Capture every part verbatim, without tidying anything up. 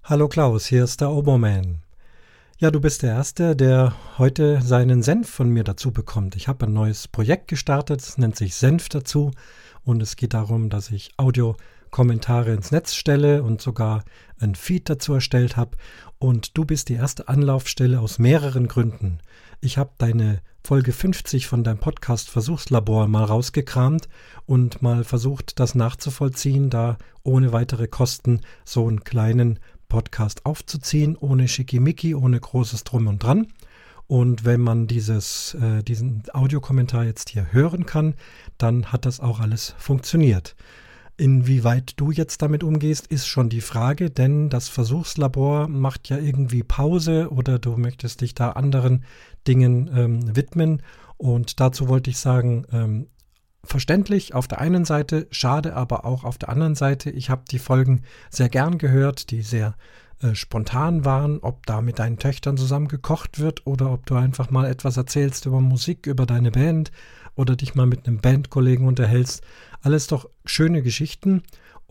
Hallo Klaus, hier ist der Oberman. Ja, du bist der Erste, der heute seinen Senf von mir dazu bekommt. Ich habe ein neues Projekt gestartet, es nennt sich Senf dazu und es geht darum, dass ich Audiokommentare ins Netz stelle und sogar ein Feed dazu erstellt habe. Und du bist die erste Anlaufstelle aus mehreren Gründen. Ich habe deine Folge fünfzig von deinem Podcast Versuchslabor mal rausgekramt und mal versucht, das nachzuvollziehen, da ohne weitere Kosten so einen kleinen Podcast aufzuziehen, ohne Schickimicki, ohne großes Drum und Dran. Und wenn man dieses, äh, diesen Audiokommentar jetzt hier hören kann, dann hat das auch alles funktioniert. Inwieweit du jetzt damit umgehst, ist schon die Frage, denn das Versuchslabor macht ja irgendwie Pause oder du möchtest dich da anderen Dingen ähm, widmen. Und dazu wollte ich sagen, ähm, verständlich auf der einen Seite, schade aber auch auf der anderen Seite. Ich habe die Folgen sehr gern gehört, die sehr äh, spontan waren, ob da mit deinen Töchtern zusammen gekocht wird oder ob du einfach mal etwas erzählst über Musik, über deine Band oder dich mal mit einem Bandkollegen unterhältst. Alles doch schöne Geschichten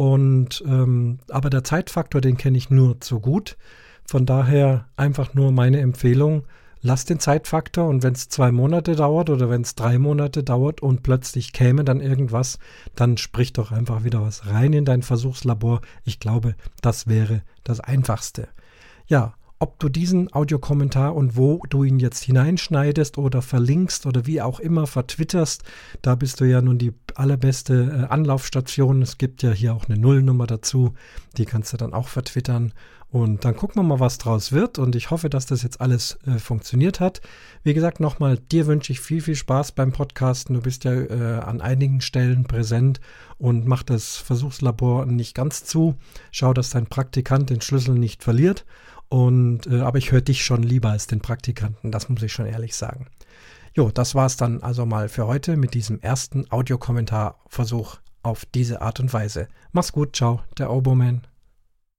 und ähm, aber der Zeitfaktor, den kenne ich nur zu gut. Von daher einfach nur meine Empfehlung, lass den Zeitfaktor und wenn es zwei Monate dauert oder wenn es drei Monate dauert und plötzlich käme dann irgendwas, dann sprich doch einfach wieder was rein in dein Versuchslabor. Ich glaube, das wäre das Einfachste. Ja, ob du diesen Audiokommentar und wo du ihn jetzt hineinschneidest oder verlinkst oder wie auch immer vertwitterst, da bist du ja nun die allerbeste äh, Anlaufstation. Es gibt ja hier auch eine Nullnummer dazu, die kannst du dann auch vertwittern. Und dann gucken wir mal, was draus wird. Und ich hoffe, dass das jetzt alles äh, funktioniert hat. Wie gesagt, nochmal, dir wünsche ich viel, viel Spaß beim Podcasten. Du bist ja äh, an einigen Stellen präsent und mach das Versuchslabor nicht ganz zu. Schau, dass dein Praktikant den Schlüssel nicht verliert. Und äh, aber ich höre dich schon lieber als den Praktikanten. Das muss ich schon ehrlich sagen. Jo, das war's dann also mal für heute mit diesem ersten Audiokommentarversuch auf diese Art und Weise. Mach's gut, ciao, der Oberman.